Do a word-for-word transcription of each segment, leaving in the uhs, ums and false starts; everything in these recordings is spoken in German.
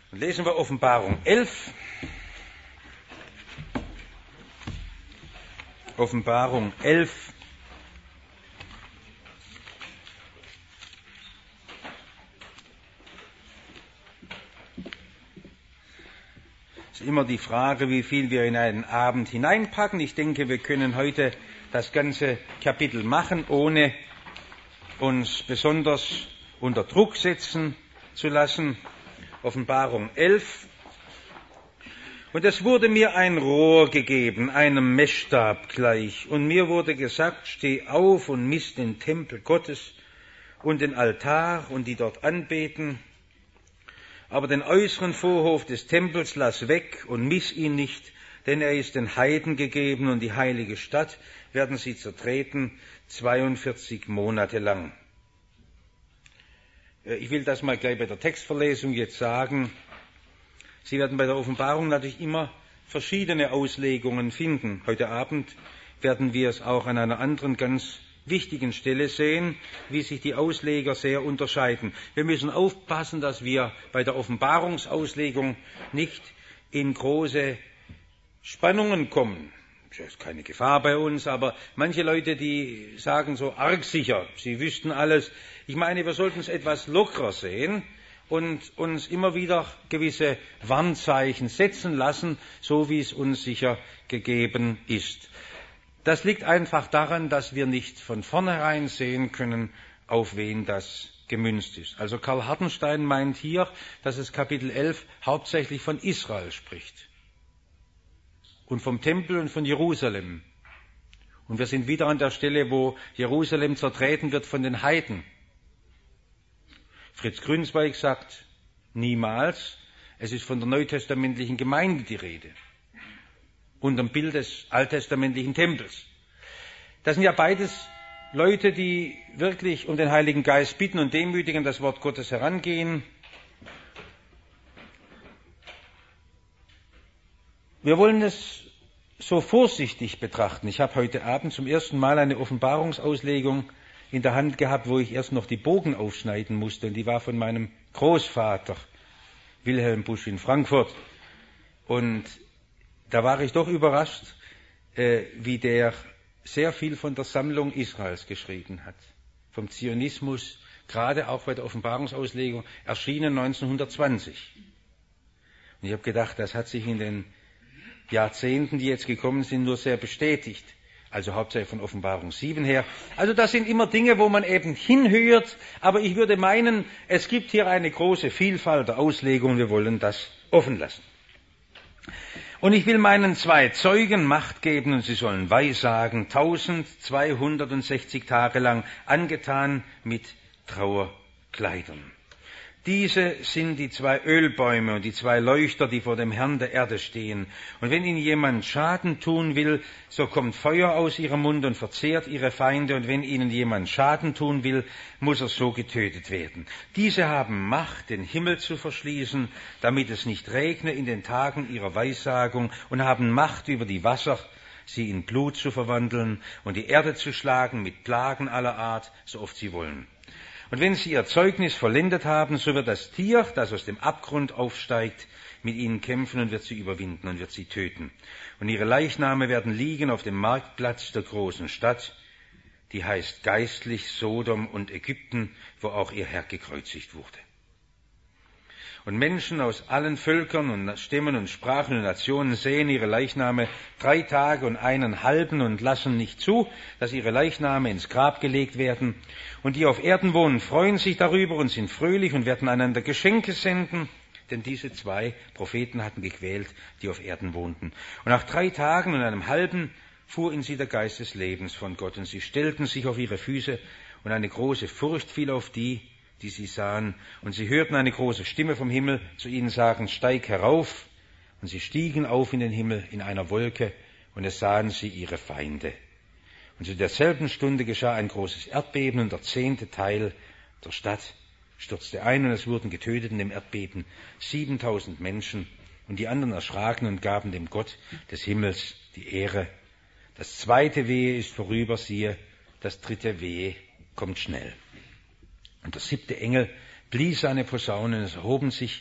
Und lesen wir Offenbarung elf. Offenbarung elf. Es ist immer die Frage, wie viel wir in einen Abend hineinpacken. Ich denke, wir können heute das ganze Kapitel machen, ohne uns besonders unter Druck setzen zu lassen. Offenbarung elf. Und es wurde mir ein Rohr gegeben, einem Messstab gleich. Und mir wurde gesagt, steh auf und miss den Tempel Gottes und den Altar und die dort anbeten. Aber den äußeren Vorhof des Tempels lass weg und miss ihn nicht, denn er ist den Heiden gegeben und die heilige Stadt werden sie zertreten, zweiundvierzig Monate lang. Ich will das mal gleich bei der Textverlesung jetzt sagen. Sie werden bei der Offenbarung natürlich immer verschiedene Auslegungen finden. Heute Abend werden wir es auch an einer anderen ganz wichtigen Stelle sehen, wie sich die Ausleger sehr unterscheiden. Wir müssen aufpassen, dass wir bei der Offenbarungsauslegung nicht in große Spannungen kommen. Das ist keine Gefahr bei uns, aber manche Leute, die sagen so arg sicher, sie wüssten alles. Ich meine, wir sollten es etwas lockerer sehen und uns immer wieder gewisse Warnzeichen setzen lassen, so wie es uns sicher gegeben ist. Das liegt einfach daran, dass wir nicht von vornherein sehen können, auf wen das gemünzt ist. Also Karl Hartenstein meint hier, dass es Kapitel elf hauptsächlich von Israel spricht und vom Tempel und von Jerusalem. Und wir sind wieder an der Stelle, wo Jerusalem zertreten wird von den Heiden. Fritz Grünsweig sagt, niemals, es ist von der neutestamentlichen Gemeinde die Rede, unter dem Bild des alttestamentlichen Tempels. Das sind ja beides Leute, die wirklich um den Heiligen Geist bitten und demütig an das Wort Gottes herangehen. Wir wollen es so vorsichtig betrachten. Ich habe heute Abend zum ersten Mal eine Offenbarungsauslegung in der Hand gehabt, wo ich erst noch die Bogen aufschneiden musste. Und die war von meinem Großvater, Wilhelm Busch in Frankfurt. Und da war ich doch überrascht, äh, wie der sehr viel von der Sammlung Israels geschrieben hat. Vom Zionismus, gerade auch bei der Offenbarungsauslegung, erschienen neunzehnhundertzwanzig. Und ich habe gedacht, das hat sich in den Jahrzehnten, die jetzt gekommen sind, nur sehr bestätigt. Also hauptsächlich von Offenbarung sieben her. Also das sind immer Dinge, wo man eben hinhört, aber ich würde meinen, es gibt hier eine große Vielfalt der Auslegungen, wir wollen das offen lassen. Und ich will meinen zwei Zeugen Macht geben und sie sollen weissagen, eintausendzweihundertsechzig Tage lang, angetan mit Trauerkleidern. Diese sind die zwei Ölbäume und die zwei Leuchter, die vor dem Herrn der Erde stehen. Und wenn ihnen jemand Schaden tun will, so kommt Feuer aus ihrem Mund und verzehrt ihre Feinde. Und wenn ihnen jemand Schaden tun will, muss er so getötet werden. Diese haben Macht, den Himmel zu verschließen, damit es nicht regne in den Tagen ihrer Weissagung, und haben Macht über die Wasser, sie in Blut zu verwandeln und die Erde zu schlagen mit Plagen aller Art, so oft sie wollen. Und wenn sie ihr Zeugnis vollendet haben, so wird das Tier, das aus dem Abgrund aufsteigt, mit ihnen kämpfen und wird sie überwinden und wird sie töten. Und ihre Leichname werden liegen auf dem Marktplatz der großen Stadt, die heißt geistlich Sodom und Ägypten, wo auch ihr Herr gekreuzigt wurde. Und Menschen aus allen Völkern und Stämmen und Sprachen und Nationen sehen ihre Leichname drei Tage und einen halben und lassen nicht zu, dass ihre Leichname ins Grab gelegt werden. Und die auf Erden wohnen, freuen sich darüber und sind fröhlich und werden einander Geschenke senden. Denn diese zwei Propheten hatten gequält, die auf Erden wohnten. Und nach drei Tagen und einem halben fuhr in sie der Geist des Lebens von Gott. Und sie stellten sich auf ihre Füße und eine große Furcht fiel auf die, die sie sahen. Und sie hörten eine große Stimme vom Himmel zu ihnen sagen, steig herauf. Und sie stiegen auf in den Himmel in einer Wolke, und es sahen sie ihre Feinde. Und zu derselben Stunde geschah ein großes Erdbeben, und der zehnte Teil der Stadt stürzte ein, und es wurden getötet in dem Erdbeben siebentausend Menschen. Und die anderen erschraken und gaben dem Gott des Himmels die Ehre. Das zweite Wehe ist vorüber, siehe, das dritte Wehe kommt schnell. Und der siebte Engel blies seine Posaune, und es erhoben sich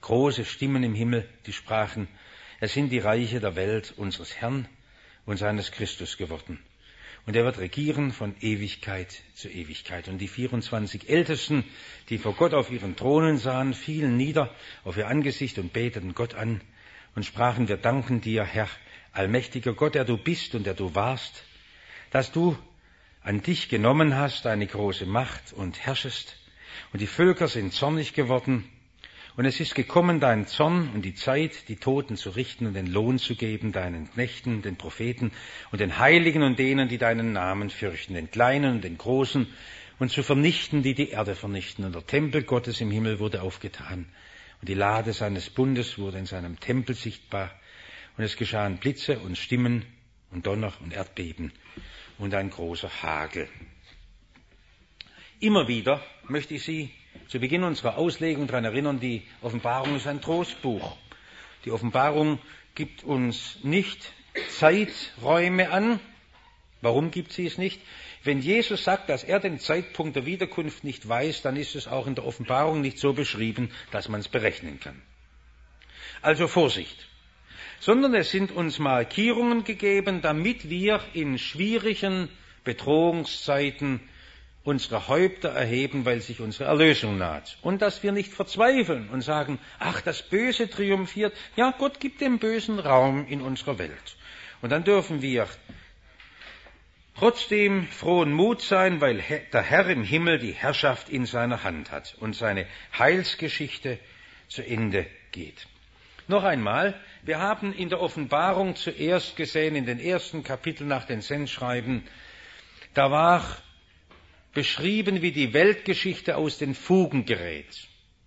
große Stimmen im Himmel, die sprachen, es sind die Reiche der Welt unseres Herrn und seines Christus geworden. Und er wird regieren von Ewigkeit zu Ewigkeit. Und die vierundzwanzig Ältesten, die vor Gott auf ihren Thronen sahen, fielen nieder auf ihr Angesicht und beteten Gott an und sprachen, wir danken dir, Herr, allmächtiger Gott, der du bist und der du warst, dass du an dich genommen hast, deine große Macht und herrschest. Und die Völker sind zornig geworden. Und es ist gekommen, dein Zorn und die Zeit, die Toten zu richten und den Lohn zu geben, deinen Knechten, den Propheten und den Heiligen und denen, die deinen Namen fürchten, den Kleinen und den Großen, und zu vernichten, die die Erde vernichten. Und der Tempel Gottes im Himmel wurde aufgetan. Und die Lade seines Bundes wurde in seinem Tempel sichtbar. Und es geschahen Blitze und Stimmen und Donner und Erdbeben und ein großer Hagel. Immer wieder möchte ich Sie zu Beginn unserer Auslegung daran erinnern, die Offenbarung ist ein Trostbuch. Die Offenbarung gibt uns nicht Zeiträume an. Warum gibt sie es nicht? Wenn Jesus sagt, dass er den Zeitpunkt der Wiederkunft nicht weiß, dann ist es auch in der Offenbarung nicht so beschrieben, dass man es berechnen kann. Also Vorsicht. Sondern es sind uns Markierungen gegeben, damit wir in schwierigen Bedrohungszeiten unsere Häupter erheben, weil sich unsere Erlösung naht. Und dass wir nicht verzweifeln und sagen, ach, das Böse triumphiert. Ja, Gott gibt dem Bösen Raum in unserer Welt. Und dann dürfen wir trotzdem frohen Mut sein, weil der Herr im Himmel die Herrschaft in seiner Hand hat und seine Heilsgeschichte zu Ende geht. Noch einmal, wir haben in der Offenbarung zuerst gesehen, in den ersten Kapiteln nach den Sendschreiben, da war beschrieben, wie die Weltgeschichte aus den Fugen gerät.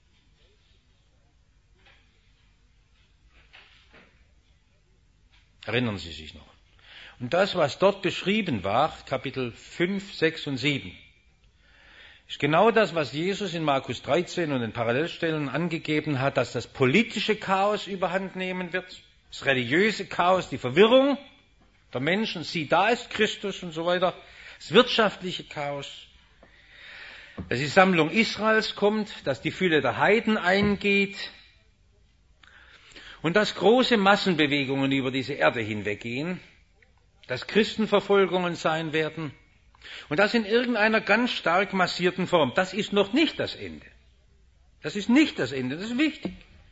Erinnern Sie sich noch? Und das, was dort beschrieben war, Kapitel fünf, sechs und sieben, ist genau das, was Jesus in Markus dreizehn und den Parallelstellen angegeben hat, dass das politische Chaos überhand nehmen wird, das religiöse Chaos, die Verwirrung der Menschen, sieh, da ist Christus und so weiter, das wirtschaftliche Chaos, dass die Sammlung Israels kommt, dass die Fülle der Heiden eingeht und dass große Massenbewegungen über diese Erde hinweggehen, dass Christenverfolgungen sein werden und das in irgendeiner ganz stark massierten Form. Das ist noch nicht das Ende. Das ist nicht das Ende, das ist wichtig.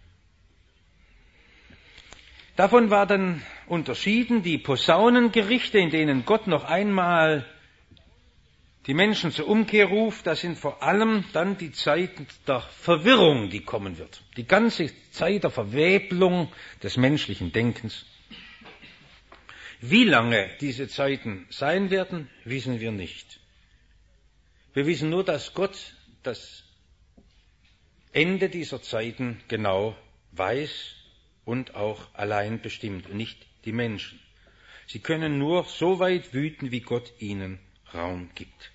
Davon war dann unterschieden die Posaunengerichte, in denen Gott noch einmal die Menschen zur Umkehr ruft. Das sind vor allem dann die Zeiten der Verwirrung, die kommen wird. Die ganze Zeit der Verwebelung des menschlichen Denkens. Wie lange diese Zeiten sein werden, wissen wir nicht. Wir wissen nur, dass Gott das Ende dieser Zeiten genau weiß und auch allein bestimmt und nicht die Menschen. Sie können nur so weit wüten, wie Gott ihnen Raum gibt.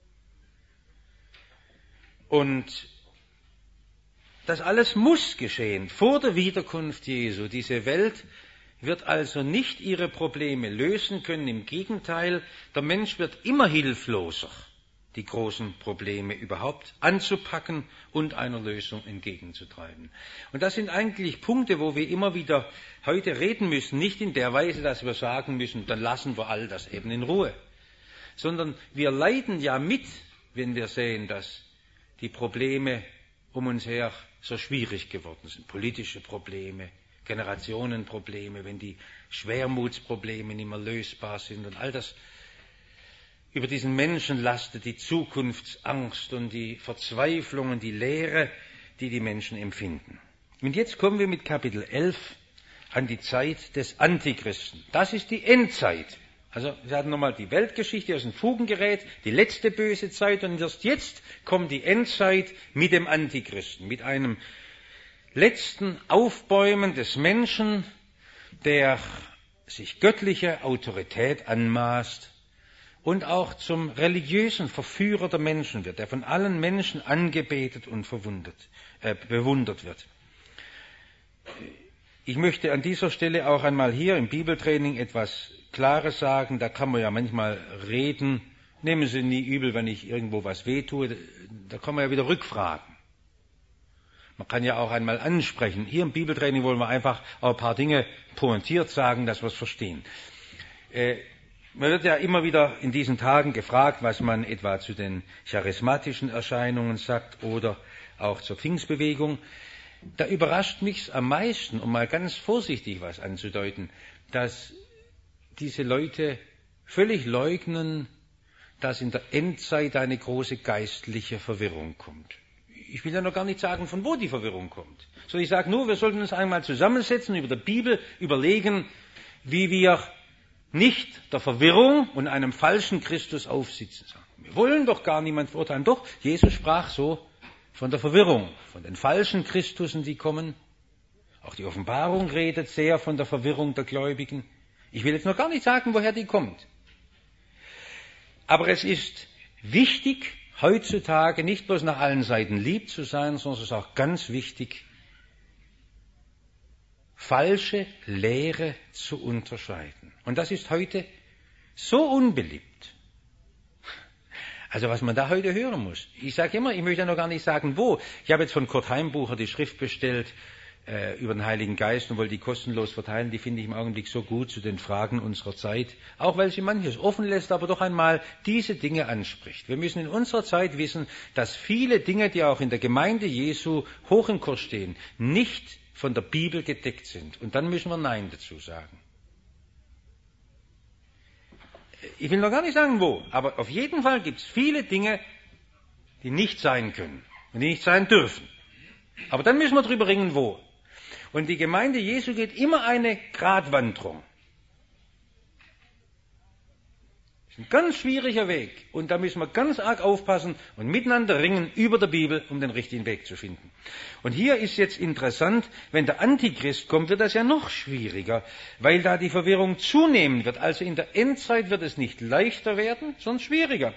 Und das alles muss geschehen vor der Wiederkunft Jesu. Diese Welt wird also nicht ihre Probleme lösen können. Im Gegenteil, der Mensch wird immer hilfloser, die großen Probleme überhaupt anzupacken und einer Lösung entgegenzutreiben. Und das sind eigentlich Punkte, wo wir immer wieder heute reden müssen, nicht in der Weise, dass wir sagen müssen, dann lassen wir all das eben in Ruhe, sondern wir leiden ja mit, wenn wir sehen, dass die Probleme um uns her so schwierig geworden sind. Politische Probleme, Generationenprobleme, wenn die Schwermutsprobleme nicht mehr lösbar sind und all das über diesen Menschen lastet, die Zukunftsangst und die Verzweiflung und die Leere, die die Menschen empfinden. Und jetzt kommen wir mit Kapitel elf an die Zeit des Antichristen. Das ist die Endzeit. Also wir hatten nochmal die Weltgeschichte aus den Fugen gerät, die letzte böse Zeit und erst jetzt kommt die Endzeit mit dem Antichristen, mit einem letzten Aufbäumen des Menschen, der sich göttliche Autorität anmaßt und auch zum religiösen Verführer der Menschen wird, der von allen Menschen angebetet und verwundert, äh, bewundert wird. Ich möchte an dieser Stelle auch einmal hier im Bibeltraining etwas Klares sagen, da kann man ja manchmal reden, nehmen Sie nie übel, wenn ich irgendwo was wehtue, da kann man ja wieder rückfragen. Man kann ja auch einmal ansprechen. Hier im Bibeltraining wollen wir einfach auch ein paar Dinge pointiert sagen, dass wir es verstehen. Äh, man wird ja immer wieder in diesen Tagen gefragt, was man etwa zu den charismatischen Erscheinungen sagt oder auch zur Pfingstbewegung. Da überrascht mich am meisten, um mal ganz vorsichtig was anzudeuten, dass diese Leute völlig leugnen, dass in der Endzeit eine große geistliche Verwirrung kommt. Ich will ja noch gar nicht sagen, von wo die Verwirrung kommt. So, ich sage nur, wir sollten uns einmal zusammensetzen, über die Bibel überlegen, wie wir nicht der Verwirrung und einem falschen Christus aufsitzen. Wir wollen doch gar niemand verurteilen. Doch, Jesus sprach so von der Verwirrung, von den falschen Christusen, die kommen. Auch die Offenbarung redet sehr von der Verwirrung der Gläubigen. Ich will jetzt noch gar nicht sagen, woher die kommt. Aber es ist wichtig, heutzutage nicht bloß nach allen Seiten lieb zu sein, sondern es ist auch ganz wichtig, falsche Lehre zu unterscheiden. Und das ist heute so unbeliebt. Also was man da heute hören muss. Ich sage immer, ich möchte ja noch gar nicht sagen, wo. Ich habe jetzt von Kurt Heimbucher die Schrift bestellt äh, über den Heiligen Geist und wollte die kostenlos verteilen. Die finde ich im Augenblick so gut zu den Fragen unserer Zeit. Auch weil sie manches offen lässt, aber doch einmal diese Dinge anspricht. Wir müssen in unserer Zeit wissen, dass viele Dinge, die auch in der Gemeinde Jesu hoch im Kurs stehen, nicht von der Bibel gedeckt sind. Und dann müssen wir Nein dazu sagen. Ich will noch gar nicht sagen, wo, aber auf jeden Fall gibt es viele Dinge, die nicht sein können und die nicht sein dürfen. Aber dann müssen wir darüber ringen, wo. Und die Gemeinde Jesu geht immer eine Gratwanderung. Das ist ein ganz schwieriger Weg. Und da müssen wir ganz arg aufpassen und miteinander ringen über der Bibel, um den richtigen Weg zu finden. Und hier ist jetzt interessant, wenn der Antichrist kommt, wird das ja noch schwieriger, weil da die Verwirrung zunehmen wird. Also in der Endzeit wird es nicht leichter werden, sondern schwieriger.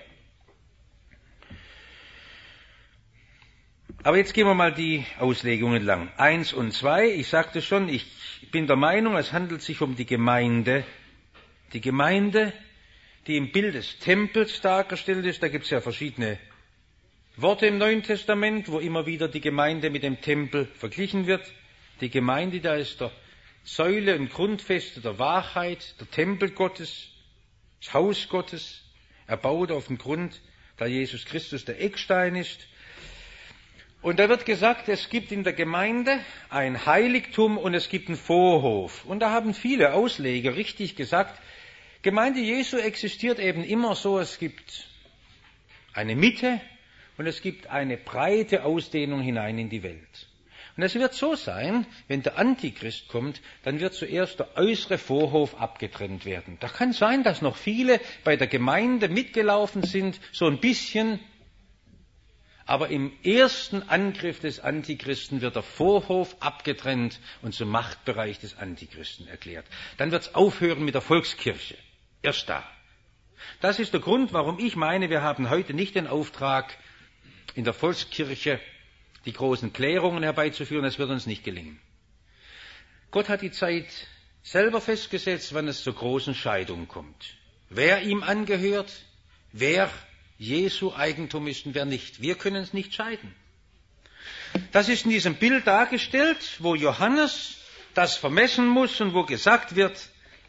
Aber jetzt gehen wir mal die Auslegungen lang. Eins und zwei, ich sagte schon, ich bin der Meinung, es handelt sich um die Gemeinde. Die Gemeinde, die im Bild des Tempels dargestellt ist. Da gibt es ja verschiedene Worte im Neuen Testament, wo immer wieder die Gemeinde mit dem Tempel verglichen wird. Die Gemeinde, da ist der Säule und Grundfeste der Wahrheit, der Tempel Gottes, das Haus Gottes, erbaut auf dem Grund, da Jesus Christus der Eckstein ist. Und da wird gesagt, es gibt in der Gemeinde ein Heiligtum und es gibt einen Vorhof. Und da haben viele Ausleger richtig gesagt, Gemeinde Jesu existiert eben immer so, es gibt eine Mitte und es gibt eine breite Ausdehnung hinein in die Welt. Und es wird so sein, wenn der Antichrist kommt, dann wird zuerst der äußere Vorhof abgetrennt werden. Da kann sein, dass noch viele bei der Gemeinde mitgelaufen sind, so ein bisschen. Aber im ersten Angriff des Antichristen wird der Vorhof abgetrennt und zum Machtbereich des Antichristen erklärt. Dann wird es aufhören mit der Volkskirche. Erst da. Das ist der Grund, warum ich meine, wir haben heute nicht den Auftrag, in der Volkskirche die großen Klärungen herbeizuführen. Das wird uns nicht gelingen. Gott hat die Zeit selber festgesetzt, wann es zur großen Scheidung kommt. Wer ihm angehört, wer Jesu Eigentum ist und wer nicht. Wir können es nicht scheiden. Das ist in diesem Bild dargestellt, wo Johannes das vermessen muss und wo gesagt wird,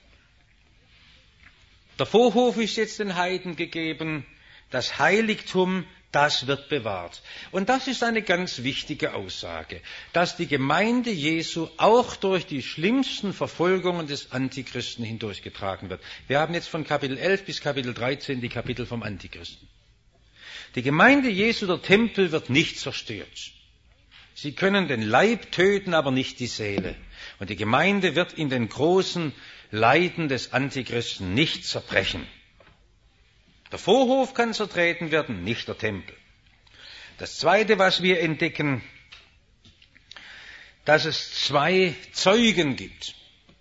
der Vorhof ist jetzt den Heiden gegeben, das Heiligtum, das wird bewahrt. Und das ist eine ganz wichtige Aussage, dass die Gemeinde Jesu auch durch die schlimmsten Verfolgungen des Antichristen hindurchgetragen wird. Wir haben jetzt von Kapitel elf bis Kapitel dreizehn die Kapitel vom Antichristen. Die Gemeinde Jesu, der Tempel, wird nicht zerstört. Sie können den Leib töten, aber nicht die Seele. Und die Gemeinde wird in den großen Leiden des Antichristen nicht zerbrechen. Der Vorhof kann zertreten werden, nicht der Tempel. Das Zweite, was wir entdecken, dass es zwei Zeugen gibt.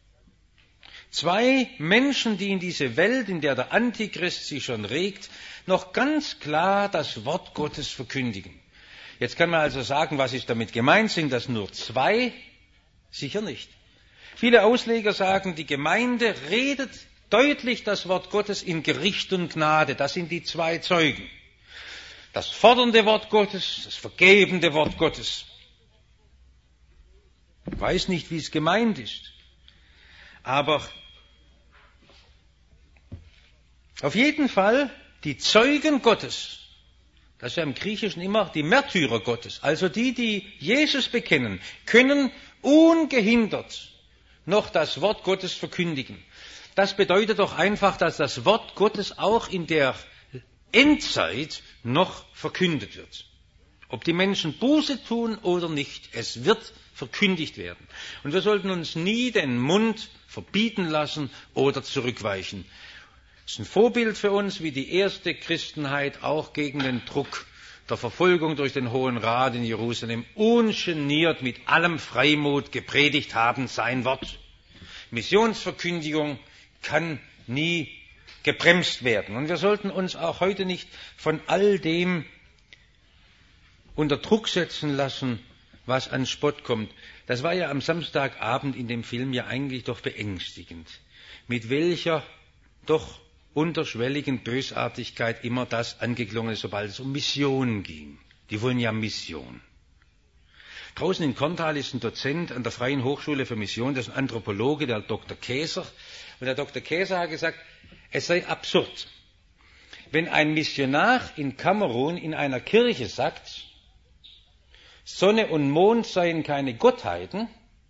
Zwei Menschen, die in diese Welt, in der der Antichrist sich schon regt, noch ganz klar das Wort Gottes verkündigen. Jetzt kann man also sagen, was ist damit gemeint? Sind das nur zwei? Sicher nicht. Viele Ausleger sagen, die Gemeinde redet deutlich das Wort Gottes in Gericht und Gnade. Das sind die zwei Zeugen. Das fordernde Wort Gottes, das vergebende Wort Gottes. Ich weiß nicht, wie es gemeint ist. Aber auf jeden Fall die Zeugen Gottes, das ist ja im Griechischen immer die Märtyrer Gottes, also die, die Jesus bekennen, können ungehindert noch das Wort Gottes verkündigen. Das bedeutet doch einfach, dass das Wort Gottes auch in der Endzeit noch verkündet wird. Ob die Menschen Buße tun oder nicht, es wird verkündigt werden. Und wir sollten uns nie den Mund verbieten lassen oder zurückweichen. Das ist ein Vorbild für uns, wie die erste Christenheit auch gegen den Druck der Verfolgung durch den Hohen Rat in Jerusalem ungeniert mit allem Freimut gepredigt haben, sein Wort. Missionsverkündigung kann nie gebremst werden. Und wir sollten uns auch heute nicht von all dem unter Druck setzen lassen, was an Spott kommt. Das war ja am Samstagabend in dem Film ja eigentlich doch beängstigend. Mit welcher doch unterschwelligen Bösartigkeit immer das angeklungen ist, sobald es um Mission ging. Die wollen ja Mission. Draußen in Korntal ist ein Dozent an der Freien Hochschule für Mission, das ist ein Anthropologe, der Doktor Käser. Und der Doktor Käser hat gesagt, es sei absurd, wenn ein Missionar in Kamerun in einer Kirche sagt, Sonne und Mond seien keine Gottheiten,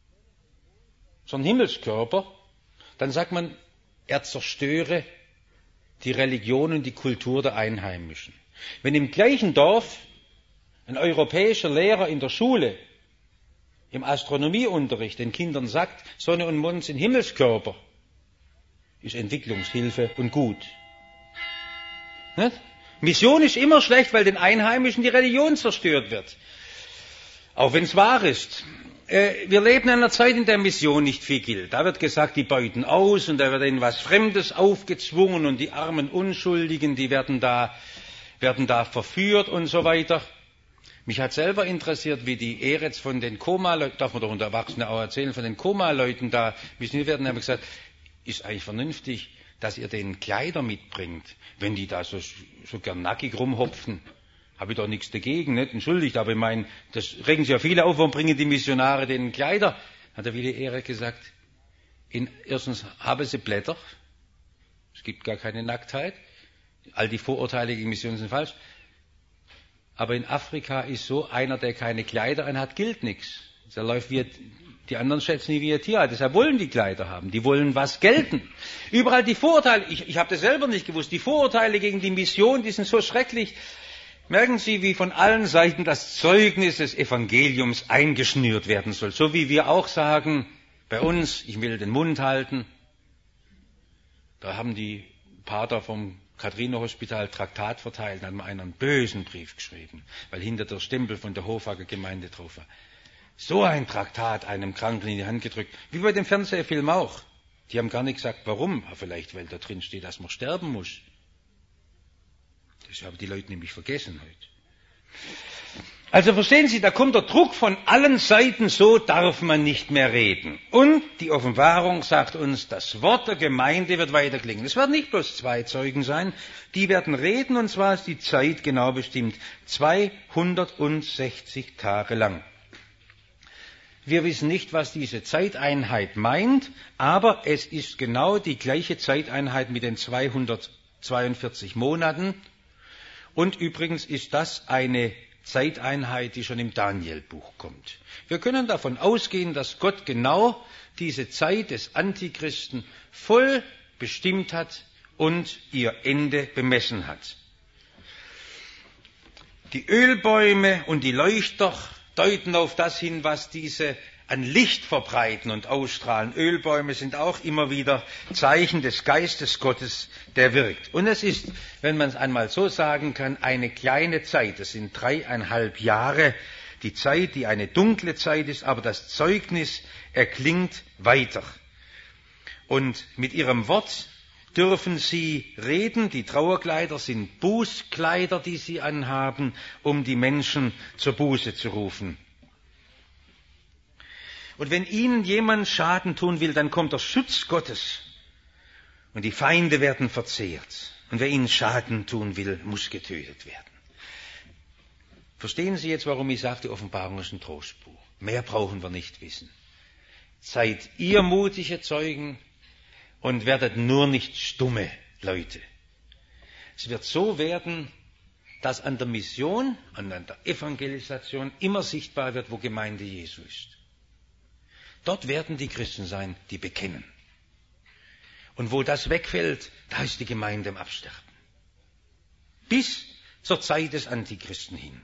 sondern Himmelskörper, dann sagt man, er zerstöre die Religion und die Kultur der Einheimischen. Wenn im gleichen Dorf ein europäischer Lehrer in der Schule im Astronomieunterricht den Kindern sagt, Sonne und Mond sind Himmelskörper, ist Entwicklungshilfe und gut. Nicht? Mission ist immer schlecht, weil den Einheimischen die Religion zerstört wird. Auch wenn es wahr ist. Wir leben in einer Zeit, in der Mission nicht viel gilt. Da wird gesagt, die beuten aus und da wird ihnen was Fremdes aufgezwungen und die armen Unschuldigen, die werden da, werden da verführt und so weiter. Mich hat selber interessiert, wie die Eretz von den Koma-Leuten, darf man doch unter Erwachsenen auch erzählen, von den Koma-Leuten da missioniert werden, haben gesagt, ist eigentlich vernünftig, dass ihr denen Kleider mitbringt, wenn die da so, so gern nackig rumhopfen. Habe ich doch nichts dagegen, nicht? Entschuldigt, aber ich meine, das regen sich ja viele auf, warum bringen die Missionare denen Kleider? Hat der Willi Ehre gesagt, in, erstens haben sie Blätter, es gibt gar keine Nacktheit, all die Vorurteile gegen Missionen sind falsch, aber in Afrika ist so, einer, der keine Kleider anhat, gilt nichts. Der läuft wie, die anderen schätzen nie wie ein Tier, deshalb wollen die Kleider haben, die wollen was gelten. Überall die Vorurteile, ich, ich habe das selber nicht gewusst, die Vorurteile gegen die Mission, die sind so schrecklich. Merken Sie, wie von allen Seiten das Zeugnis des Evangeliums eingeschnürt werden soll. So wie wir auch sagen, bei uns, ich will den Mund halten. Da haben die Pater vom Katharina-Hospital Traktat verteilt, da hat mir einer einen bösen Brief geschrieben, weil hinter der Stempel von der Hofager Gemeinde drauf war. So ein Traktat einem Kranken in die Hand gedrückt, wie bei dem Fernsehfilm auch. Die haben gar nicht gesagt, warum. Ja, vielleicht, weil da drin steht, dass man sterben muss. Das haben die Leute nämlich vergessen heute. Also verstehen Sie, da kommt der Druck von allen Seiten, so darf man nicht mehr reden. Und die Offenbarung sagt uns, das Wort der Gemeinde wird weiter klingen. Es werden nicht bloß zwei Zeugen sein, die werden reden, und zwar ist die Zeit genau bestimmt, zweihundertsechzig Tage lang. Wir wissen nicht, was diese Zeiteinheit meint, aber es ist genau die gleiche Zeiteinheit mit den zweihundertzweiundvierzig Monaten. Und übrigens ist das eine Zeiteinheit, die schon im Daniel-Buch kommt. Wir können davon ausgehen, dass Gott genau diese Zeit des Antichristen voll bestimmt hat und ihr Ende bemessen hat. Die Ölbäume und die Leuchter deuten auf das hin, was diese an Licht verbreiten und ausstrahlen. Ölbäume sind auch immer wieder Zeichen des Geistes Gottes, der wirkt. Und es ist, wenn man es einmal so sagen kann, eine kleine Zeit. Es sind dreieinhalb Jahre, die Zeit, die eine dunkle Zeit ist, aber das Zeugnis erklingt weiter. Und mit ihrem Wort dürfen sie reden. Die Trauerkleider sind Bußkleider, die sie anhaben, um die Menschen zur Buße zu rufen. Und wenn ihnen jemand Schaden tun will, dann kommt der Schutz Gottes und die Feinde werden verzehrt. Und wer ihnen Schaden tun will, muss getötet werden. Verstehen Sie jetzt, warum ich sage, die Offenbarung ist ein Trostbuch? Mehr brauchen wir nicht wissen. seid ihr mutige Zeugen und werdet nur nicht stumme Leute. Es wird so werden, dass an der Mission, an der Evangelisation immer sichtbar wird, wo Gemeinde Jesu ist. Dort werden die Christen sein, die bekennen. Und wo das wegfällt, da ist die Gemeinde im Absterben. Bis zur Zeit des Antichristen hin.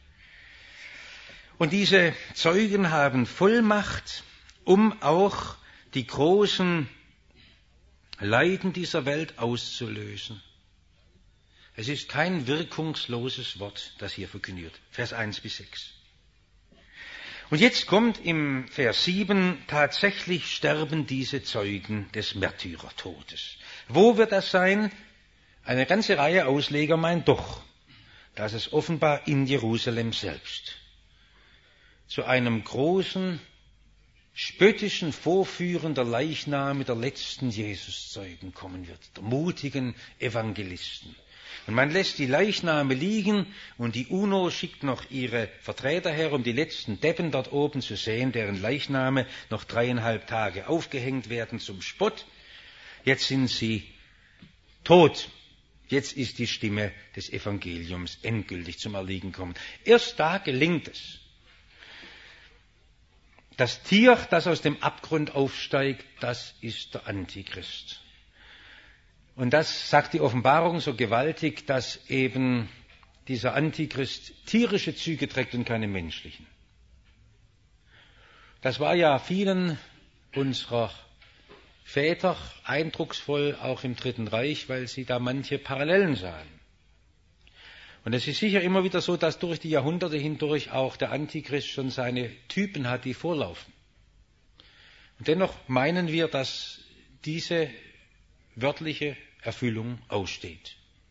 Und diese Zeugen haben Vollmacht, um auch die großen Leiden dieser Welt auszulösen. Es ist kein wirkungsloses Wort, das hier verkündet. Vers eins bis sechs. Und jetzt kommt im Vers sieben, tatsächlich sterben diese Zeugen des Märtyrertodes. Wo wird das sein? Eine ganze Reihe Ausleger meint doch, dass es offenbar in Jerusalem selbst zu einem großen, spöttischen Vorführen der Leichname der letzten Jesuszeugen kommen wird, der mutigen Evangelisten. Und man lässt die Leichname liegen und die UNO schickt noch ihre Vertreter her, um die letzten Deppen dort oben zu sehen, deren Leichname noch dreieinhalb Tage aufgehängt werden zum Spott. Jetzt sind sie tot. Jetzt ist die Stimme des Evangeliums endgültig zum Erliegen gekommen. Erst da gelingt es. Das Tier, das aus dem Abgrund aufsteigt, das ist der Antichrist. Und das sagt die Offenbarung so gewaltig, dass eben dieser Antichrist tierische Züge trägt und keine menschlichen. Das war ja vielen unserer Väter eindrucksvoll, auch im Dritten Reich, weil sie da manche Parallelen sahen. Und es ist sicher immer wieder so, dass durch die Jahrhunderte hindurch auch der Antichrist schon seine Typen hat, die vorlaufen. Und dennoch meinen wir, dass diese wörtliche Erfüllung aussteht.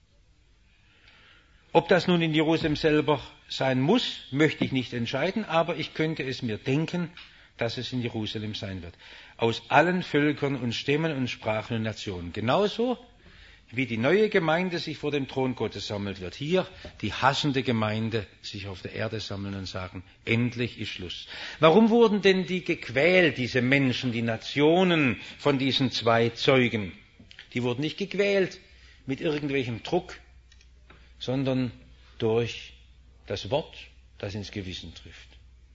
Ob das nun in Jerusalem selber sein muss, möchte ich nicht entscheiden, aber ich könnte es mir denken, dass es in Jerusalem sein wird. Aus allen Völkern und Stämmen und Sprachen und Nationen. Genauso wie die neue Gemeinde sich vor dem Thron Gottes sammelt, wird hier die hassende Gemeinde sich auf der Erde sammeln und sagen, endlich ist Schluss. Warum wurden denn die gequält, diese Menschen, die Nationen von diesen zwei Zeugen? Die wurden nicht gequält mit irgendwelchem Druck, sondern durch das Wort, das ins Gewissen trifft.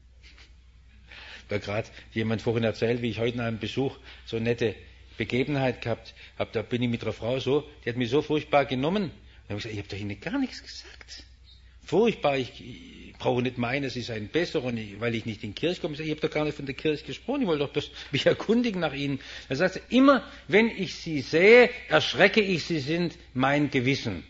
Da gerade jemand vorhin erzählt, wie ich heute nach einem Besuch so eine nette Begebenheit gehabt habe, da bin ich mit einer Frau so, die hat mich so furchtbar genommen. Dann habe ich gesagt, ich habe doch Ihnen gar nichts gesagt. Furchtbar, ich, ich brauche nicht meinen, Sie seien besser, und ich, weil ich nicht in die Kirche komme. Ich, ich habe doch gar nicht von der Kirche gesprochen, ich wollte doch das, mich erkundigen nach Ihnen. Dann sagt sie, immer wenn ich Sie sehe, erschrecke ich, Sie sind mein Gewissen.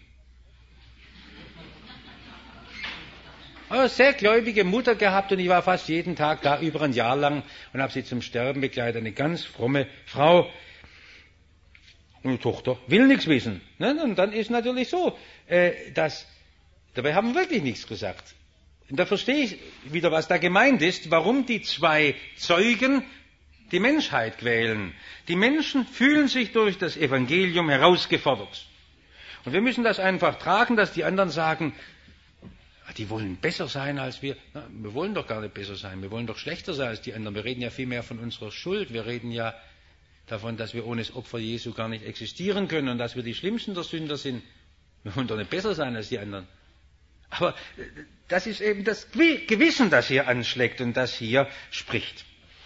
Eine sehr gläubige Mutter gehabt und ich war fast jeden Tag da, über ein Jahr lang, und habe sie zum Sterben begleitet. Eine ganz fromme Frau. Und die Tochter will nichts wissen. Und dann ist natürlich so, dass, dabei haben wir wirklich nichts gesagt. Und da verstehe ich wieder, was da gemeint ist, warum die zwei Zeugen die Menschheit quälen. Die Menschen fühlen sich durch das Evangelium herausgefordert. Und wir müssen das einfach tragen, dass die anderen sagen, die wollen besser sein als wir. Na, wir wollen doch gar nicht besser sein, wir wollen doch schlechter sein als die anderen. Wir reden ja viel mehr von unserer Schuld, wir reden ja davon, dass wir ohne das Opfer Jesu gar nicht existieren können und dass wir die schlimmsten der Sünder sind. Wir wollen doch nicht besser sein als die anderen. Aber das ist eben das Gewissen, das hier anschlägt und das hier spricht.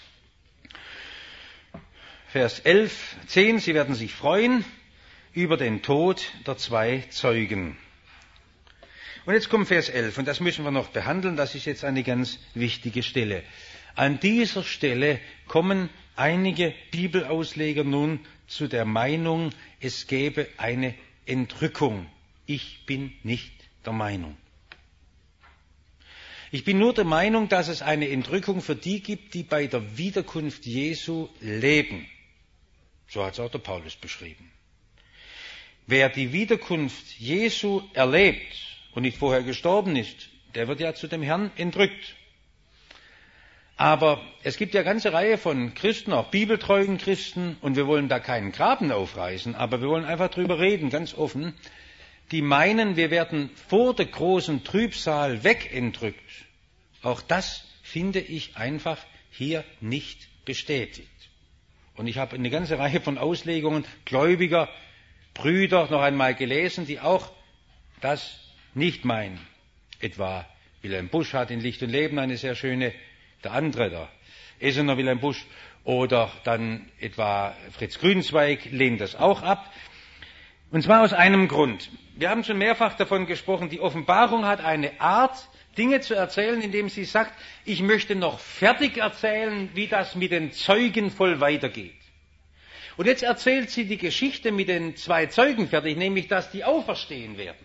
Vers elf, zehn, sie werden sich freuen über den Tod der zwei Zeugen. Und jetzt kommt Vers elf, und das müssen wir noch behandeln, das ist jetzt eine ganz wichtige Stelle. An dieser Stelle kommen einige Bibelausleger nun zu der Meinung, es gäbe eine Entrückung. Ich bin nicht der Meinung. Ich bin nur der Meinung, dass es eine Entrückung für die gibt, die bei der Wiederkunft Jesu leben. So hat es auch der Paulus beschrieben. Wer die Wiederkunft Jesu erlebt und nicht vorher gestorben ist, der wird ja zu dem Herrn entrückt. Aber es gibt ja eine ganze Reihe von Christen, auch bibeltreuen Christen, und wir wollen da keinen Graben aufreißen, aber wir wollen einfach drüber reden, ganz offen, die meinen, wir werden vor der großen Trübsal wegentrückt. Auch das finde ich einfach hier nicht bestätigt. Und ich habe eine ganze Reihe von Auslegungen gläubiger Brüder noch einmal gelesen, die auch das nicht meinen. Etwa Wilhelm Busch hat in Licht und Leben eine sehr schöne, der andere, der Essener Wilhelm Busch, oder dann etwa Fritz Grünzweig lehnt das auch ab. Und zwar aus einem Grund. Wir haben schon mehrfach davon gesprochen, die Offenbarung hat eine Art, Dinge zu erzählen, indem sie sagt, ich möchte noch fertig erzählen, wie das mit den Zeugen voll weitergeht. Und jetzt erzählt sie die Geschichte mit den zwei Zeugen fertig, nämlich, dass die auferstehen werden.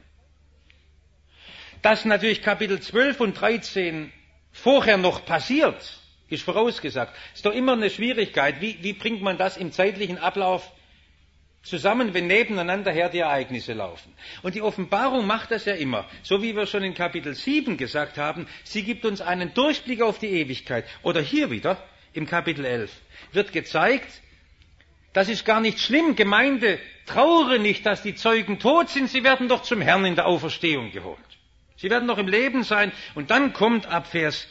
Dass natürlich Kapitel zwölf und dreizehn vorher noch passiert, ist vorausgesagt. Ist doch immer eine Schwierigkeit. Wie, wie bringt man das im zeitlichen Ablauf zusammen, wenn nebeneinander her die Ereignisse laufen? Und die Offenbarung macht das ja immer. So wie wir schon in Kapitel sieben gesagt haben, sie gibt uns einen Durchblick auf die Ewigkeit. Oder hier wieder, im Kapitel elf, wird gezeigt, das ist gar nicht schlimm. Gemeinde, trauere nicht, dass die Zeugen tot sind. Sie werden doch zum Herrn in der Auferstehung geholt. Sie werden noch im Leben sein. Und dann kommt ab Vers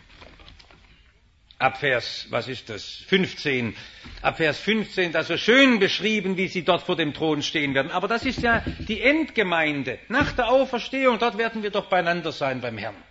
Ab Vers, was ist das, fünfzehn, ab Vers fünfzehn, da so schön beschrieben, wie sie dort vor dem Thron stehen werden. Aber das ist ja die Endgemeinde. Nach der Auferstehung, dort werden wir doch beieinander sein beim Herrn.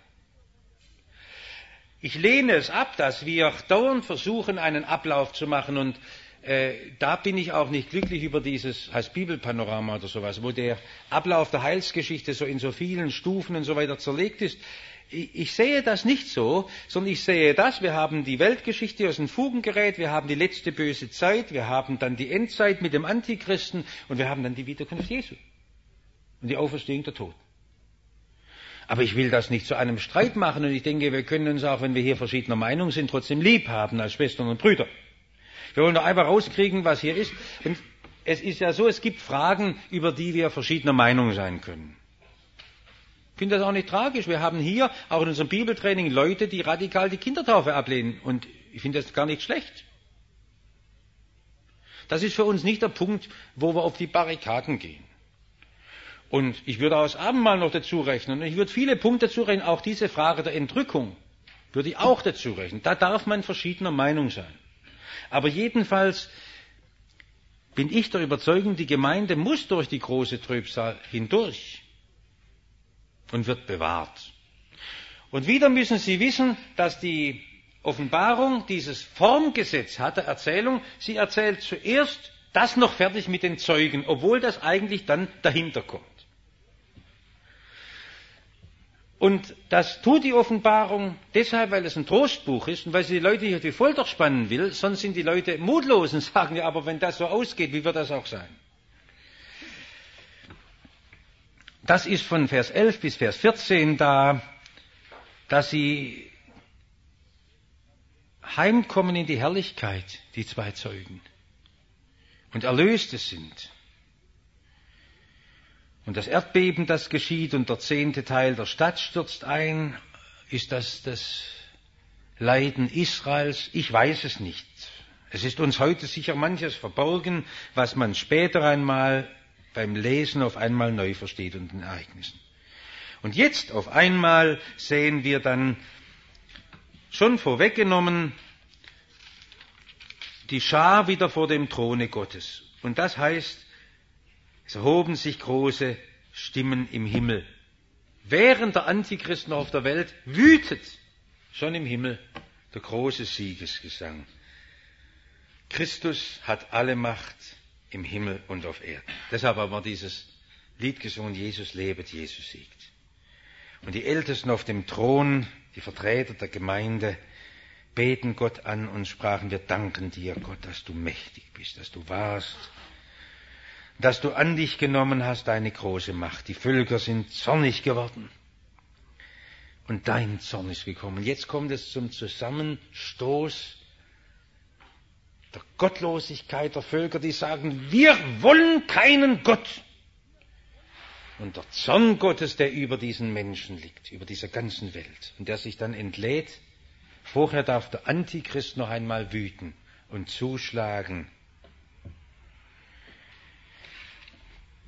Ich lehne es ab, dass wir dauernd versuchen, einen Ablauf zu machen. Und äh, da bin ich auch nicht glücklich über dieses, heißt Bibelpanorama oder sowas, wo der Ablauf der Heilsgeschichte so in so vielen Stufen und so weiter zerlegt ist. Ich sehe das nicht so, sondern ich sehe das, wir haben die Weltgeschichte aus den Fugen gerät, wir haben die letzte böse Zeit, wir haben dann die Endzeit mit dem Antichristen und wir haben dann die Wiederkunft Jesu und die Auferstehung der Toten. Aber ich will das nicht zu einem Streit machen und ich denke, wir können uns auch, wenn wir hier verschiedener Meinung sind, trotzdem lieb haben als Schwestern und Brüder. Wir wollen doch einfach rauskriegen, was hier ist. Und es ist ja so, es gibt Fragen, über die wir verschiedener Meinung sein können. Ich finde das auch nicht tragisch. Wir haben hier, auch in unserem Bibeltraining, Leute, die radikal die Kindertaufe ablehnen. Und ich finde das gar nicht schlecht. Das ist für uns nicht der Punkt, wo wir auf die Barrikaden gehen. Und ich würde auch das Abendmahl noch dazu rechnen. Und ich würde viele Punkte dazu rechnen. Auch diese Frage der Entrückung würde ich auch dazu rechnen. Da darf man verschiedener Meinung sein. Aber jedenfalls bin ich der Überzeugung, die Gemeinde muss durch die große Trübsal hindurch. Und wird bewahrt. Und wieder müssen Sie wissen, dass die Offenbarung dieses Formgesetz hat der Erzählung. Sie erzählt zuerst das noch fertig mit den Zeugen, obwohl das eigentlich dann dahinter kommt. Und das tut die Offenbarung deshalb, weil es ein Trostbuch ist und weil sie die Leute hier die Folter spannen will. Sonst sind die Leute mutlos und sagen, ja, aber wenn das so ausgeht, wie wird das auch sein? Das ist von Vers elf bis Vers vierzehn da, dass sie heimkommen in die Herrlichkeit, die zwei Zeugen, und Erlöste sind. Und das Erdbeben, das geschieht, und der zehnte Teil der Stadt stürzt ein. Ist das das Leiden Israels? Ich weiß es nicht. Es ist uns heute sicher manches verborgen, was man später einmal beim Lesen auf einmal neu versteht und den Ereignissen. Und jetzt auf einmal sehen wir dann schon vorweggenommen die Schar wieder vor dem Throne Gottes. Und das heißt, es erhoben sich große Stimmen im Himmel. Während der Antichrist noch auf der Welt wütet, schon im Himmel der große Siegesgesang. Christus hat alle Macht im Himmel und auf Erden. Deshalb haben wir dieses Lied gesungen, Jesus lebet, Jesus siegt. Und die Ältesten auf dem Thron, die Vertreter der Gemeinde, beten Gott an und sprachen, wir danken dir, Gott, dass du mächtig bist, dass du warst, dass du an dich genommen hast deine große Macht. Die Völker sind zornig geworden und dein Zorn ist gekommen. Jetzt kommt es zum Zusammenstoß der Gottlosigkeit der Völker, die sagen, wir wollen keinen Gott. Und der Zorn Gottes, der über diesen Menschen liegt, über dieser ganzen Welt, und der sich dann entlädt. Vorher darf der Antichrist noch einmal wüten und zuschlagen.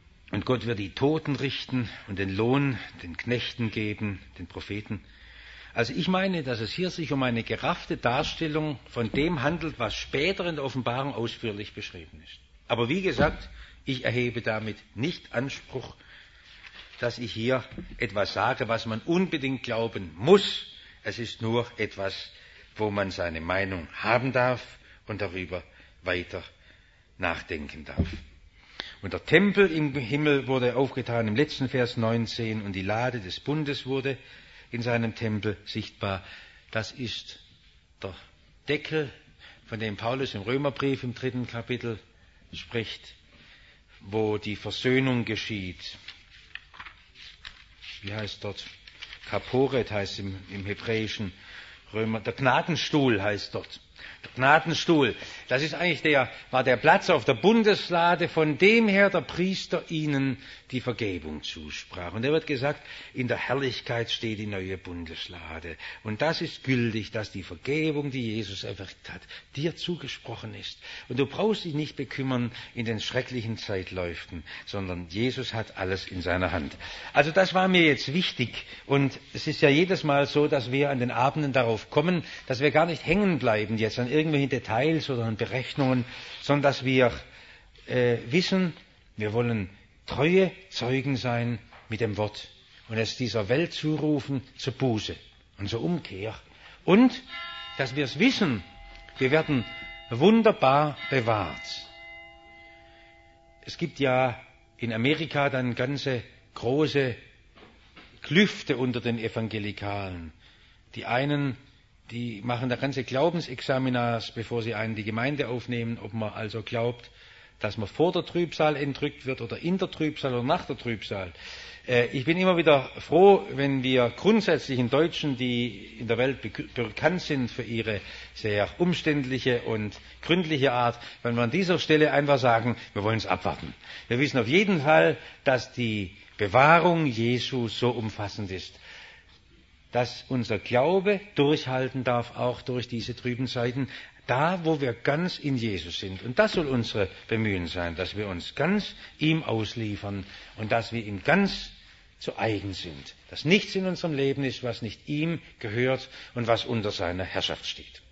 Und Gott wird die Toten richten und den Lohn den Knechten geben, den Propheten. Also ich meine, dass es hier sich um eine geraffte Darstellung von dem handelt, was später in der Offenbarung ausführlich beschrieben ist. Aber wie gesagt, ich erhebe damit nicht Anspruch, dass ich hier etwas sage, was man unbedingt glauben muss. Es ist nur etwas, wo man seine Meinung haben darf und darüber weiter nachdenken darf. Und der Tempel im Himmel wurde aufgetan im letzten Vers neunzehn und die Lade des Bundes wurde in seinem Tempel sichtbar. Das ist der Deckel, von dem Paulus im Römerbrief im dritten Kapitel spricht, wo die Versöhnung geschieht. Wie heißt dort? Kaporet heißt im, im hebräischen Römer. Der Gnadenstuhl heißt dort. Der Gnadenstuhl, das ist eigentlich der, war der Platz auf der Bundeslade, von dem her der Priester ihnen die Vergebung zusprach. Und er wird gesagt, in der Herrlichkeit steht die neue Bundeslade. Und das ist gültig, dass die Vergebung, die Jesus erwirkt hat, dir zugesprochen ist. Und du brauchst dich nicht bekümmern in den schrecklichen Zeitläuften, sondern Jesus hat alles in seiner Hand. Also das war mir jetzt wichtig. Und es ist ja jedes Mal so, dass wir an den Abenden darauf kommen, dass wir gar nicht hängen bleiben jetzt an irgendwelchen Details oder an Berechnungen, sondern dass wir äh, wissen, wir wollen treue Zeugen sein mit dem Wort und es dieser Welt zurufen zur Buße und zur Umkehr. Und dass wir es wissen, wir werden wunderbar bewahrt. Es gibt ja in Amerika dann ganze große Klüfte unter den Evangelikalen. Die einen, die machen da ganze Glaubensexaminars, bevor sie einen in die Gemeinde aufnehmen, ob man also glaubt, dass man vor der Trübsal entrückt wird oder in der Trübsal oder nach der Trübsal. Äh, ich bin immer wieder froh, wenn wir grundsätzlichen Deutschen, die in der Welt bekannt sind für ihre sehr umständliche und gründliche Art, wenn wir an dieser Stelle einfach sagen, wir wollen es abwarten. Wir wissen auf jeden Fall, dass die Bewahrung Jesu so umfassend ist, dass unser Glaube durchhalten darf, auch durch diese trüben Zeiten, da, wo wir ganz in Jesus sind. Und das soll unsere Bemühen sein, dass wir uns ganz ihm ausliefern und dass wir ihm ganz zu eigen sind. Dass nichts in unserem Leben ist, was nicht ihm gehört und was unter seiner Herrschaft steht.